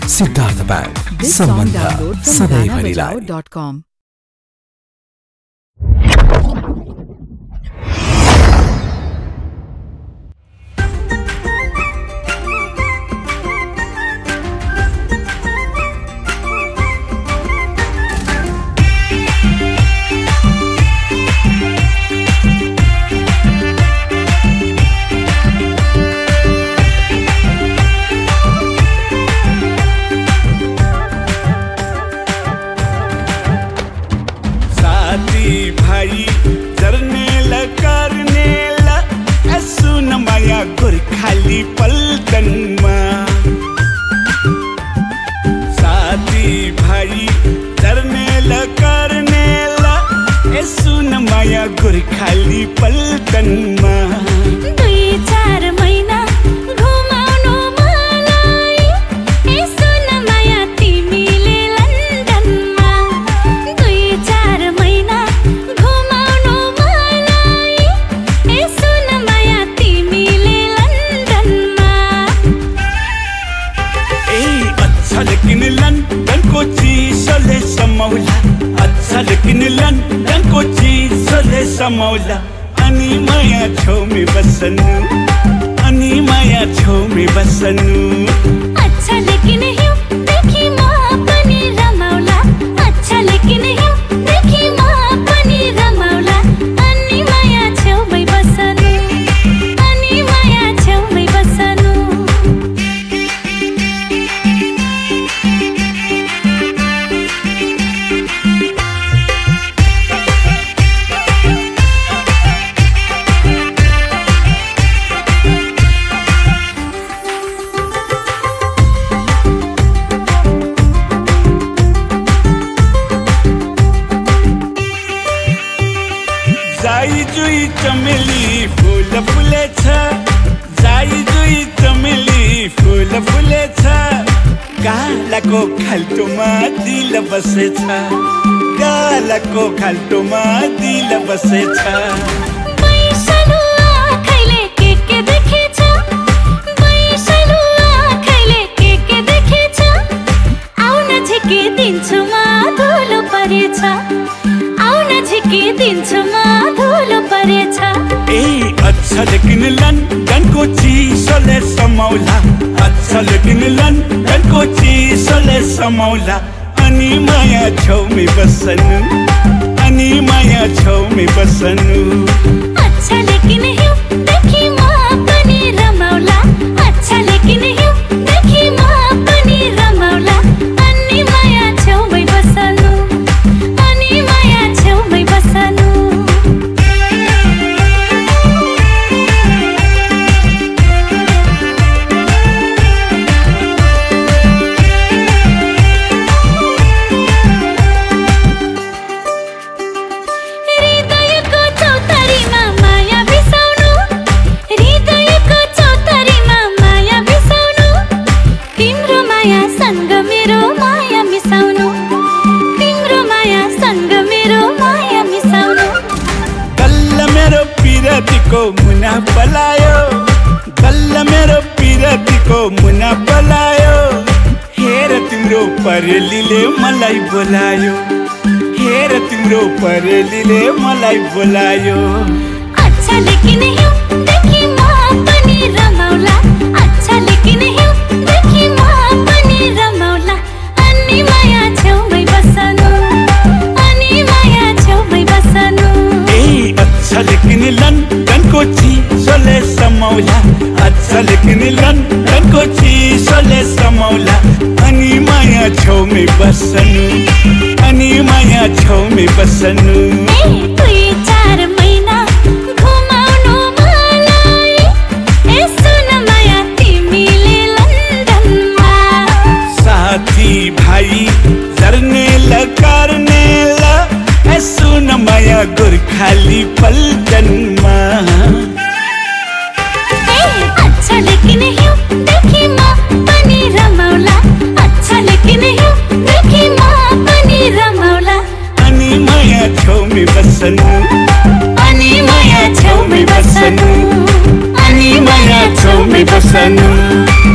Siddhartha bank सम्बन्ध सधैँभरिलाई। भाई जर्नेला कर्नेला सुन माया गोर्खाली पल्टनमा साथी भाइ जर्नेला कर्नेला सुन माया गोर्खाली पल्टनमा 2-4 महिना घुमाउनु मलाई सुन माया तिमीले लन्डनमा 2-4 महिना घुमाउनु मलाई सुन माया तिमीले लन्डनमा अच्छा लेकिन लन्डनको चिसोले समौला अच्छा लेकिन लन्डनको चिसोले समौला अनि माया छेउमै बस्नु अनि माया छेउमै बस्नु अच्छा लेकिन हिउँदेखि म पनि रमाउला अच्छा लेकिन हिउँदेखि म पनि रमाउला अनि माया छेउमै बस्नु अनि माया छेउमै बस्नु जाई जुई चमेली फूल फुलेछ जाई जुई चमेली फूल फुलेछ गालाको खाल्टोमा दिल बसेछ गालाको खाल्टोमा दिल बसेछ बैसलु आँखैले के देखेछ बैसलु आँखैले के देखेछ आउन झिकी दिन्छु म धुलो परेछ आउन झिकी दिन्छु म धुलो परेछ अच्छा लेकिन लन्डनको चिसोले समौला अच्छा लेकिन लन्डनको चिसोले समौला अनि माया छेउमै बस्नु अनि माया छेउमै बस्नु अच्छा लेकिन हिउँदेखि म पनि रमाउला अच्छा लेकिन हिउँदेखि म पनि रमाउला अनि माया छेउमै बस्नु अनि माया छेउमै बस्नु हृदयको चौतारीमा माया बिसाउनु हृदयको चौतारीमा माया बिसाउनु तिम्रो माया सँग मेरो माया मिसाउनु तिम्रो माया सँग मेरो माया मिसाउनु गल्ल मेरो पिरतीको मुना पलायो गल्ल मेरो पिरतीको मुना पलायो हेर तिम्रो परेलीले मलाई बोलायो हेर तिम्रो परेलीले मलाई बोलायो अच्छा लेकिन हिउँदेखि म पनि रमाउला अच्छा लेकिन हिउँदेखि म पनि रमाउला अनि माया छेउमै बस्नु अनि माया छेउमै बस्नु अच्छा लेकिन लन्डनको चिसोले समौला अच्छा लेकिन लन्डनको चिसोले समौला अनि माया छेउमै बस्नु अनि माया छेउमै बस्नु 2-4 महिना घुमाउनु मलाई सुन माया तिमीले लन्डनमा साथी भाइ जर्नेला कर्नेला सुन माया गोर्खाली पल्टनमा अच्छा लेकिन हिउँदेखि म पनि रमाउला अच्छा लेकिन हिउँदेखि म पनि रमाउला अनि माया छेउमै बस्नु अनि माया छेउमै बस्नु अनि माया छेउमै बस्नु